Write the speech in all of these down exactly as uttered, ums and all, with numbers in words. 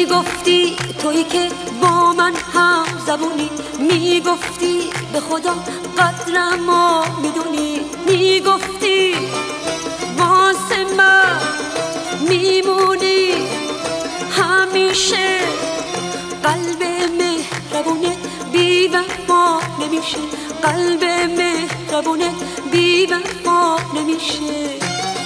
میگفتی تویی که با من هم زبونی، میگفتی به خدا قدرمو میدونی، میگفتی واسه من میمونی همیشه. قلب مهربونه بی وفا نمیشه، قلب مهربونه بی وفا نمیشه.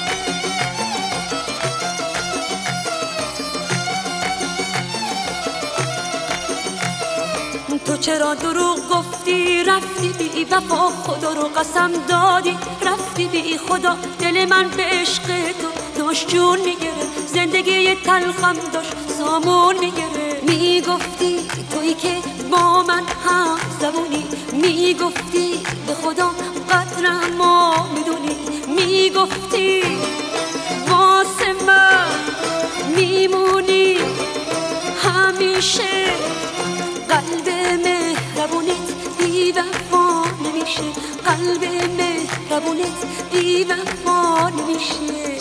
تو چرا دروغ گفتی رفتی بی وفا، خدا رو قسم دادی رفتی بی خدا. دل من به عشق تو داشت جون میگره، زندگی تلخم داشت سامون میگره. میگفتی تویی که با من هم زبونی، میگفتی به خدا قدرمو میدونی، میگفتی واسه من میمونی همیشه. قلب مهربونت بی وفا نمیشه، قلب مهربونت بی وفا نمیشه.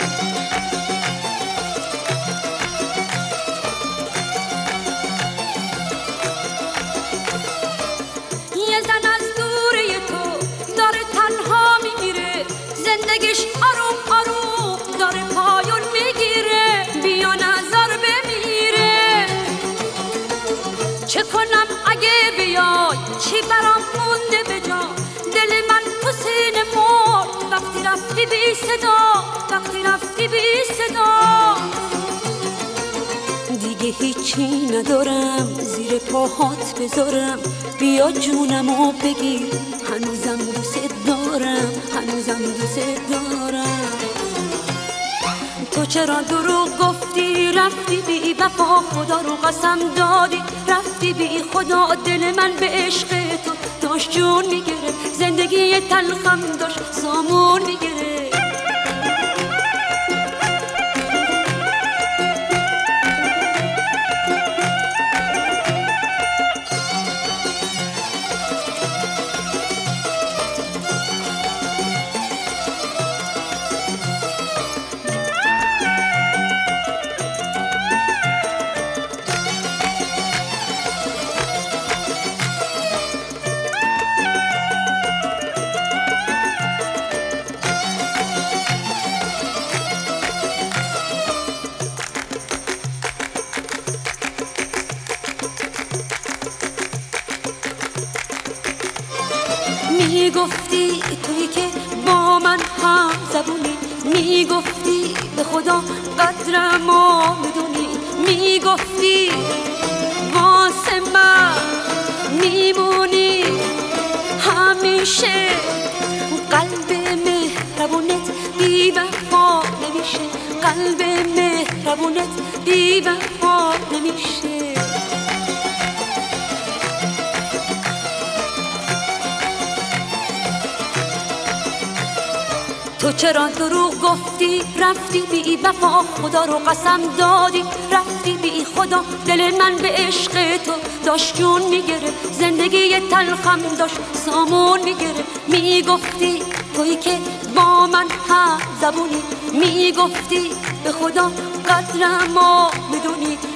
یه زن از دوره تو داره تنها میگیره، زندگیش آروم آروم داره پایون میگیره. بیا نظر بمیره، چه کنم اگه بیای، چی برام مونده به جا. دل من تو سینه مرد وقتی رفتی بی صدا، وقتی رفتی بی صدا. دیگه هیچی ندارم زیر پاهات بذارم، بیا جونمو بگیر هنوزم دوست دارم، هنوزم دوست دارم. تو چرا دروغ گفتی رفتی بی وفا، خدا رو قسم دادی رفتی بی خدا. دل من به عشق تو داشت جون میگره، زندگی تلخم داشت سامون میگره. میگفتی تویی که با من هم زبونی، میگفتی به خدا قدرمو میدونی، میگفتی واسه من میمونی همیشه. قلب مهربونت بی وفا نمیشه، قلب مهربونت بی وفا نمیشه. تو چرا دروغ گفتی رفتی بی وفا، خدا رو قسم دادی رفتی بی خدا. دل من به عشق تو داشت جون میگره، زندگی تلخم داشت سامون میگره. میگفتی تویی که با من هم زبونی، میگفتی به خدا قدرمو میدونی،